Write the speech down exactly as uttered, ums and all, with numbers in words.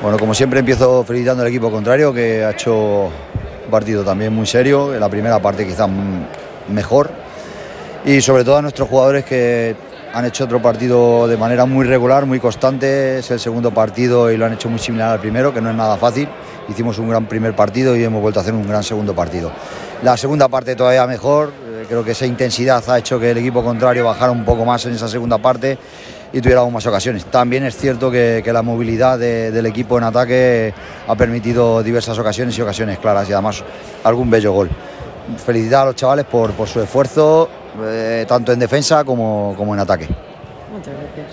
Bueno, como siempre empiezo felicitando al equipo contrario, que ha hecho un partido también muy serio, en la primera parte quizás mejor, y sobre todo a nuestros jugadores que han hecho otro partido de manera muy regular, muy constante. Es el segundo partido y lo han hecho muy similar al primero, que no es nada fácil. Hicimos un gran primer partido y hemos vuelto a hacer un gran segundo partido. La segunda parte todavía mejor, creo que esa intensidad ha hecho que el equipo contrario bajara un poco más en esa segunda parte y tuviéramos más ocasiones. También es cierto que, que la movilidad de, del equipo en ataque ha permitido diversas ocasiones y ocasiones claras y además algún bello gol. Felicitar a los chavales por, por su esfuerzo, eh, tanto en defensa como, como en ataque. Muchas gracias.